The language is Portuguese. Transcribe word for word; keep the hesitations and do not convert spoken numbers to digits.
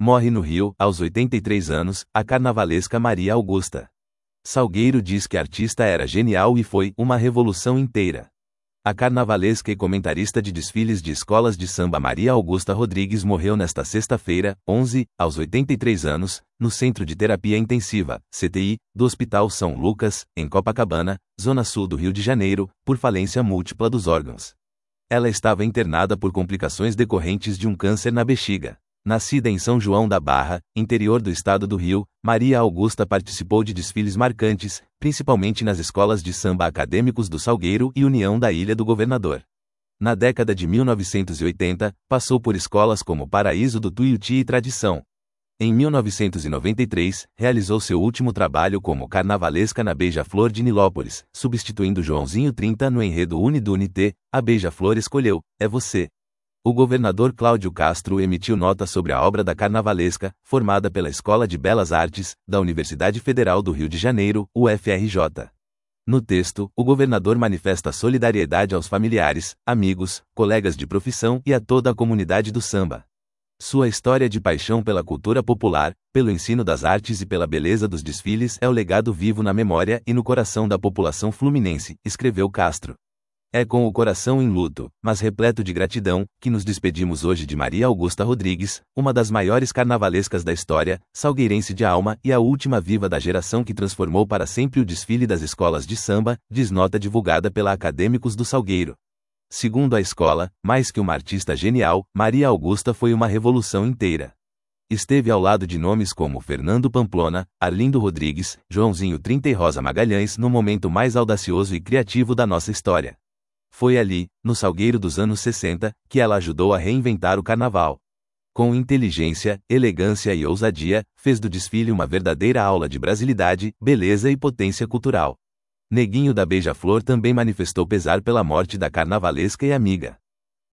Morre no Rio, aos oitenta e três anos, a carnavalesca Maria Augusta. Salgueiro diz que a artista era genial e foi uma revolução inteira. A carnavalesca e comentarista de desfiles de escolas de samba Maria Augusta Rodrigues morreu nesta sexta-feira, onze, aos oitenta e três anos, no Centro de Terapia Intensiva, C T I, do Hospital São Lucas, em Copacabana, zona sul do Rio de Janeiro, por falência múltipla dos órgãos. Ela estava internada por complicações decorrentes de um câncer na bexiga. Nascida em São João da Barra, interior do estado do Rio, Maria Augusta participou de desfiles marcantes, principalmente nas escolas de samba acadêmicos do Salgueiro e União da Ilha do Governador. Na década de mil novecentos e oitenta, passou por escolas como Paraíso do Tuiuti e Tradição. Em mil novecentos e noventa e três, realizou seu último trabalho como carnavalesca na Beija-Flor de Nilópolis, substituindo Joãozinho trinta no enredo Unidunité, a Beija-Flor escolheu, é você. O governador Cláudio Castro emitiu nota sobre a obra da carnavalesca, formada pela Escola de Belas Artes, da Universidade Federal do Rio de Janeiro, U F R J. No texto, o governador manifesta solidariedade aos familiares, amigos, colegas de profissão e a toda a comunidade do samba. Sua história de paixão pela cultura popular, pelo ensino das artes e pela beleza dos desfiles é o legado vivo na memória e no coração da população fluminense, escreveu Castro. É com o coração em luto, mas repleto de gratidão, que nos despedimos hoje de Maria Augusta Rodrigues, uma das maiores carnavalescas da história, salgueirense de alma e a última viva da geração que transformou para sempre o desfile das escolas de samba, diz nota divulgada pela Acadêmicos do Salgueiro. Segundo a escola, mais que uma artista genial, Maria Augusta foi uma revolução inteira. Esteve ao lado de nomes como Fernando Pamplona, Arlindo Rodrigues, Joãozinho trinta e Rosa Magalhães no momento mais audacioso e criativo da nossa história. Foi ali, no Salgueiro dos anos sessenta, que ela ajudou a reinventar o carnaval. Com inteligência, elegância e ousadia, fez do desfile uma verdadeira aula de brasilidade, beleza e potência cultural. Neguinho da Beija-Flor também manifestou pesar pela morte da carnavalesca e amiga.